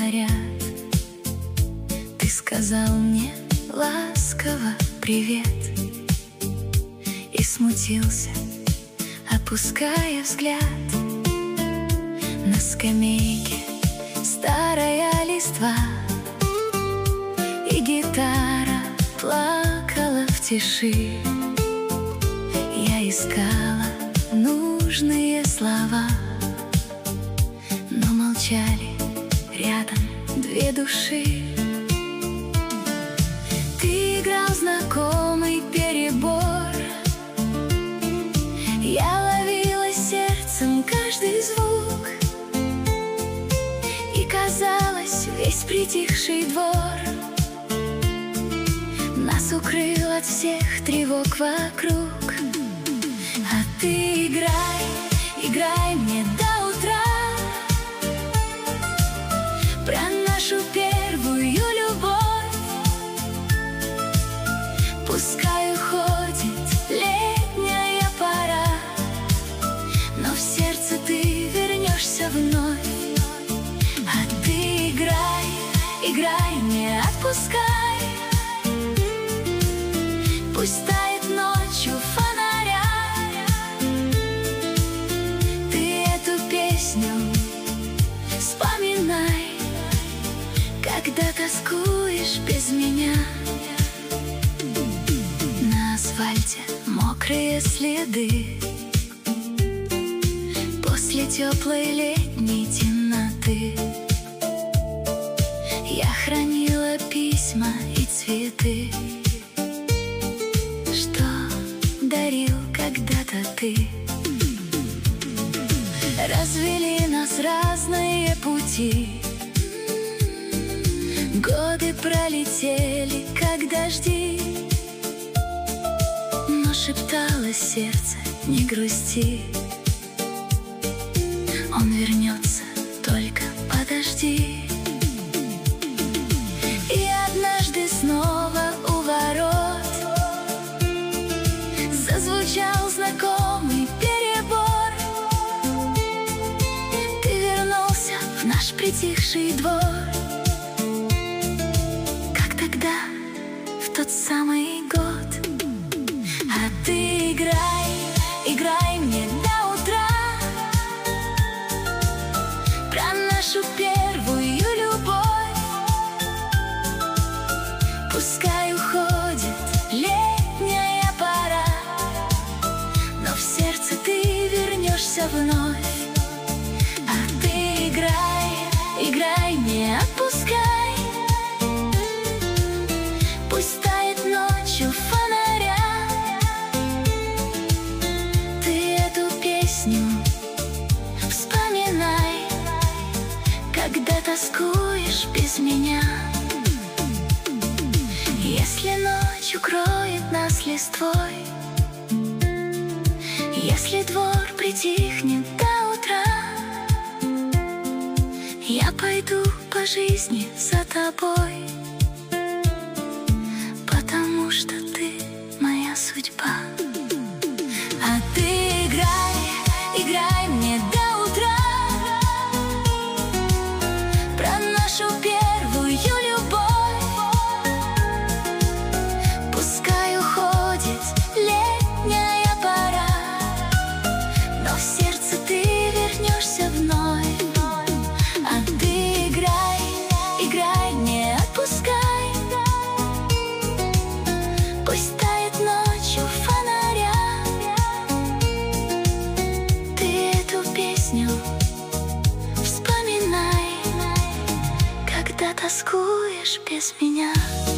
говорят. Ты сказал мне ласково привет и смутился, опуская взгляд. На скамейке старая листва, и гитара плакала в тиши. Я искала нужные слова, но молчали рядом две души. Ты играл знакомый перебор, я ловила сердцем каждый звук, и казалось, весь притихший двор нас укрыл от всех тревог вокруг. А ты играй, играй мне до утра про нашу первую любовь. Пускай уходит летняя пора, но в сердце ты вернешься вновь. А ты играй, играй, не отпускай. Пусть тает ночью фонаря, ты эту песню вспоминай, когда тоскуешь без меня. На асфальте мокрые следы после теплой летней темноты. Я хранила письма и цветы, что дарил когда-то ты. Развели нас разные пути, годы пролетели, как дожди, но шептало сердце: не грусти, он вернется, только подожди. И однажды снова у ворот зазвучал знакомый перебор. Ты вернулся в наш притихший двор, как тогда, в тот самый год. А ты играй, играй мне до утра про нашу первую любовь. Пускай уходит летняя пора, но в сердце ты вернешься вновь. А ты играй, играй, не отпускай. Пусть тает ночью фонаря, ты эту песню вспоминай, когда тоскуешь без меня. Если ночь укроет нас листвой, если двор притихнет до утра, я пойду по жизни за тобой, потому что ты моя судьба. А ты играй, играй мне до утра про нашу первую любовь. Пускай уходит летняя пора, но в сердце ты вернешься вновь. А ты играй, играй, не отпускай. Пусть тает ночью фонаря, ты эту песню вспоминай, когда тоскуешь без меня.